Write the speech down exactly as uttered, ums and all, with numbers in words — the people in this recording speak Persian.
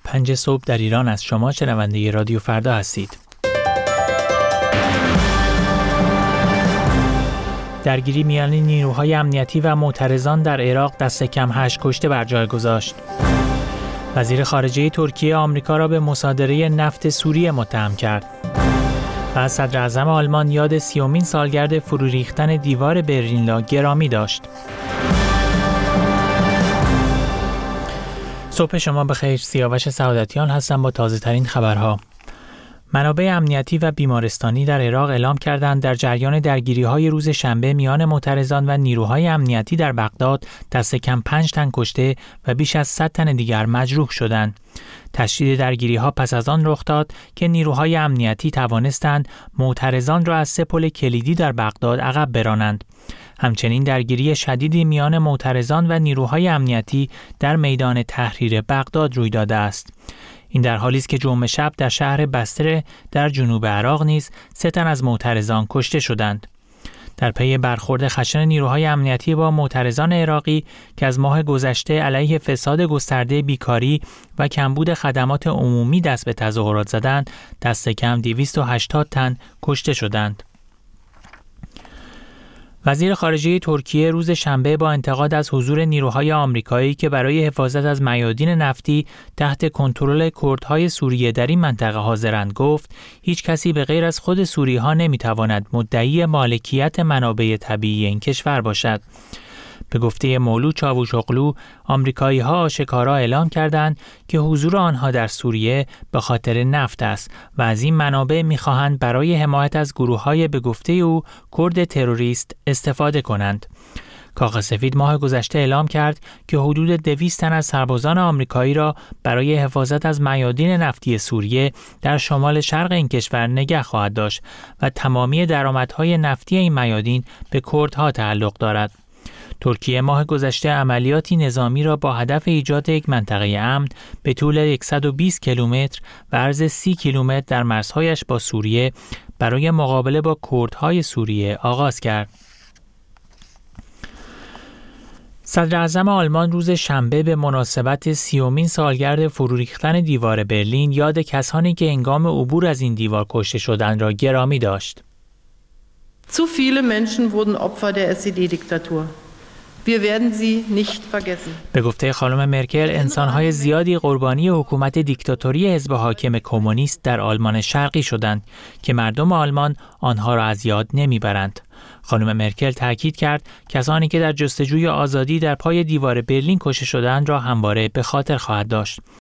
پنج صبح در ایران از شما شنونده رادیو فردا هستید. درگیری میان نیروهای امنیتی و معترضان در عراق دست کم هشت کشته بر جای گذاشت. وزیر خارجه ترکیه آمریکا را به مصادره نفت سوریه متهم کرد. و صدر اعظم آلمان یاد سیومین سالگرد فرو ریختن دیوار برلین را گرامی داشت. صبح شما بخیر. سیاوش سعادتیان هستم با تازه ترین خبرها. منابع امنیتی و بیمارستانی در عراق اعلام کردند در جریان درگیری‌های روز شنبه میان معترضان و نیروهای امنیتی در بغداد دست کم پنج تن کشته و بیش از صد تن دیگر مجروح شدند. تشدید درگیری‌ها پس از آن رخ داد که نیروهای امنیتی توانستند معترضان را از سه پل کلیدی در بغداد عقب برانند. همچنین درگیری شدیدی میان معترضان و نیروهای امنیتی در میدان تحریر بغداد روی داده است. این در حالی است که جمعه شب در شهر بصره در جنوب عراق نیز سه تن از معترضان کشته شدند. در پی برخورد خشن نیروهای امنیتی با معترضان عراقی که از ماه گذشته علیه فساد گسترده بیکاری و کمبود خدمات عمومی دست به تظاهرات زدند، دست کم دویست و هشتاد تن کشته شدند. وزیر خارجه ترکیه روز شنبه با انتقاد از حضور نیروهای آمریکایی که برای حفاظت از میادین نفتی تحت کنترل کردهای سوریه در این منطقه حاضرند گفت هیچ کسی به غیر از خود سوری‌ها نمیتواند مدعی مالکیت منابع طبیعی این کشور باشد. به گفته مولود چاوشوغلو، آمریکایی‌ها آشکارا اعلام کردند که حضور آنها در سوریه به خاطر نفت است و از این منابع می‌خواهند برای حمایت از گروه‌های به گفته او کرد تروریست استفاده کنند. کاخ سفید ماه گذشته اعلام کرد که حدود دویست تن از سربازان آمریکایی را برای حفاظت از میادین نفتی سوریه در شمال شرق این کشور نگه خواهد داشت و تمامی درآمدهای نفتی این میادین به کردها تعلق دارد. ترکیه ماه گذشته عملیاتی نظامی را با هدف ایجاد یک منطقه امن به طول صد و بیست کیلومتر و عرض سی کیلومتر در مرزهایش با سوریه برای مقابله با کردهای سوریه آغاز کرد. صدر اعظم آلمان روز شنبه به مناسبت سیومین سالگرد فرو ریختن دیوار برلین یاد کسانی که هنگام عبور از این دیوار کشته شدند را گرامی داشت. Zu viele Menschen wurden Opfer der اس ای دی-Diktatur. Wir werden sie nicht vergessen. به گفته خانم مرکل، انسان‌های زیادی قربانی حکومت دیکتاتوری حزب حاکم کمونیست در آلمان شرقی شدند که مردم آلمان آنها را از یاد نمیبرند. خانم مرکل تاکید کرد کسانی که در جستجوی آزادی در پای دیوار برلین کشته شدند را همواره به خاطر خواهد داشت.